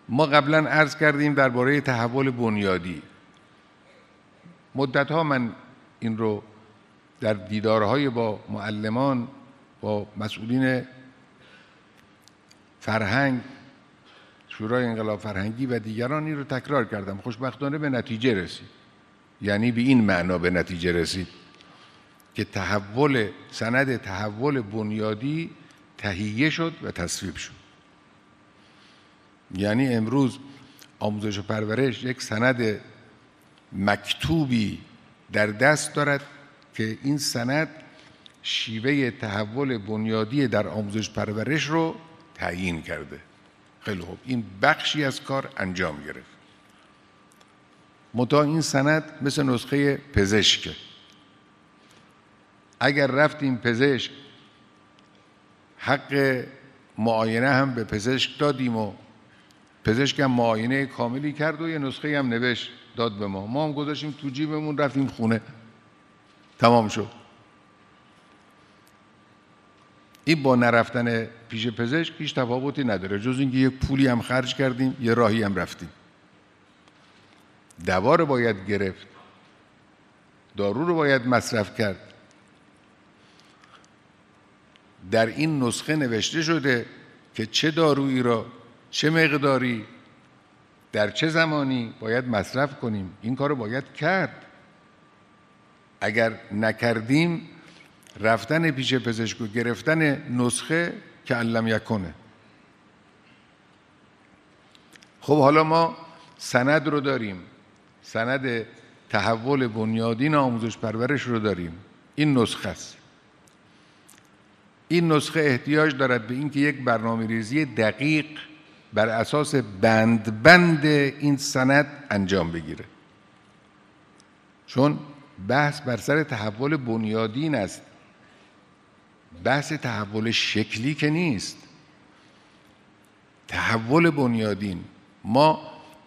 ما قبلا عرض کردیم درباره تحول بنیادی. مدتها من این رو در دیدارهای با معلمان، با مسئولین فرهنگ، شورای انقلاب فرهنگی و دیگران این رو تکرار کردم. خوشبختانه به نتیجه رسید. یعنی به این معنا به نتیجه رسید که سند تحول بنیادی تهیه شد و تصویب شد. یعنی امروز آموزش و پرورش یک سند مکتوبی در دست دارد که این سند شیوه تحول بنیادی در آموزش پرورش رو تعیین کرده. خیلی خوب، این بخشی از کار انجام گرفت. منتها این سند مثل نسخه پزشکه. اگر رفتیم پزشک، حق معاینه هم به پزشک دادیم و پزشک هم معاینه کاملی کرد و یه نسخه هم نوشت داد به ما. ما هم گذاشتیم تو جیبمون، رفتیم خونه، تمام شد. این با نرفتن پیش پزشک هیچ تفاوتی نداره، جز اینکه یک پولی هم خرج کردیم، یه راهی هم رفتیم. دوا رو باید گرفت، دارو رو باید مصرف کرد. در این نسخه نوشته شده که چه دارویی را چه مقداری در چه زمانی باید مصرف کنیم. این کار رو باید کرد. اگر نکردیم، رفتن پیش پزشک و گرفتن نسخه که علم یکنه. خب حالا ما سند رو داریم، سند تحول بنیادین آموزش پرورش رو داریم. این نسخه است. این نسخه احتیاج دارد به اینکه یک برنامه‌ریزی دقیق بر اساس بند این سند انجام بگیره. چون بحث بر سر تحول بنیادین است، بحث تحول شکلی که نیست. تحول بنیادین، ما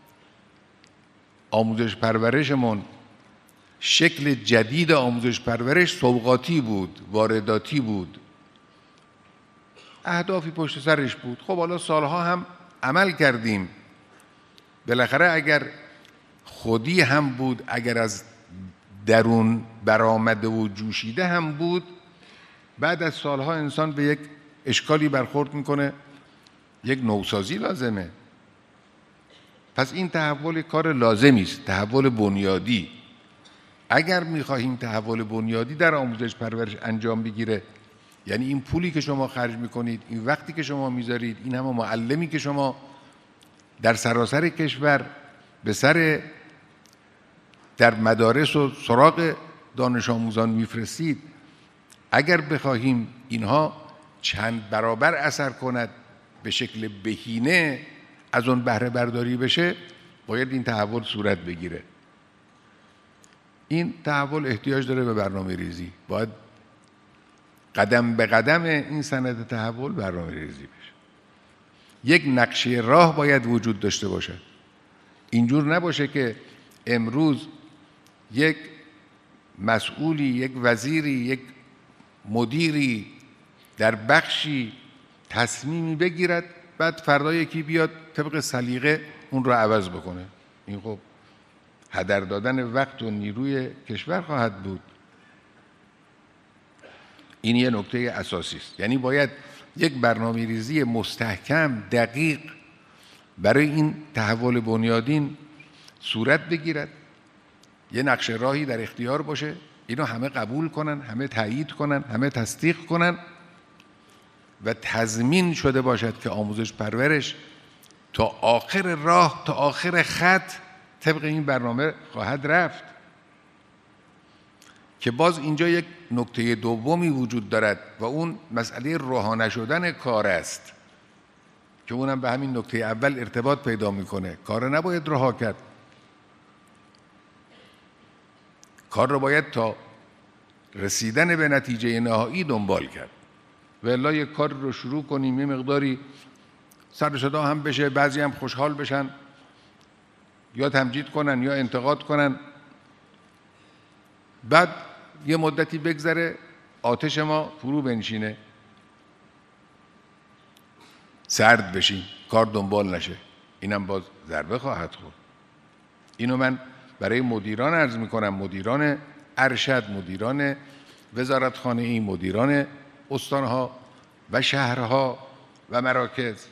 آموزش پرورشمون، شکل جدید آموزش پرورش سوغاتی بود، وارداتی بود، اهدافی پشت سرش بود. خب حالا سالها هم عمل کردیم. بالاخره اگر خودی هم بود، اگر از درون برآمده و جوشیده هم بود، بعد از سالها انسان به یک اشکالی برخورد میکنه، یک نوسازی لازمه. پس این تحول کار لازمی است، تحول بنیادی. اگر میخواهیم تحول بنیادی در آموزش پرورش انجام بگیره، یعنی این پولی که شما خرج میکنید، این وقتی که شما میذارید، این همه معلمی که شما در سراسر کشور به سر در مدارس و سراغ دانش آموزان میفرستید، اگر بخواهیم اینها چند برابر اثر کند، به شکل بهینه از اون بهره برداری بشه، باید این تحول صورت بگیره. این تحول احتیاج داره به برنامه ریزی. باید قدم به قدم این سند تحول برنامه ریزی بشه. یک نقشه راه باید وجود داشته باشه. اینجور نباشه که امروز یک مسئولی، یک وزیری، یک مدیری در بخشی تصمیمی بگیرد، بعد فردا یکی بیاد طبق سلیقه اون رو عوض بکنه. این خب هدر دادن وقت و نیروی کشور خواهد بود. این یه نکته اساسی است. یعنی باید یک برنامه‌ریزی مستحکم، دقیق برای این تحول بنیادین صورت بگیرد. یه نقشه راهی در اختیار باشه، اینو همه قبول کنن، همه تایید کنن، همه تصدیق کنن و تضمین شده باشد که آموزش پرورش تا آخر راه، تا آخر خط طبق این برنامه خواهد رفت. که باز اینجا یک نکته دومی وجود دارد و اون مسئله رها نشدن کار است که اونم به همین نکته اول ارتباط پیدا میکنه. کار نباید رها کرد، کار رو باید تا رسیدن به نتیجه نهایی دنبال کرد. و الا یک کار رو شروع کنیم، یه مقداری سر صدا هم بشه، بعضی هم خوشحال بشن، یا تمجید کنن یا انتقاد کنن، بعد یه مدتی بگذره آتش ما فرو بنشینه، سرد بشیم، کار دنبال نشه. اینم باز ضربه خواهد خورد. اینو من برای مدیران عرض میکنم، مدیران ارشد، مدیران وزارتخانه‌ای، مدیران استانها و شهرها و مراکز.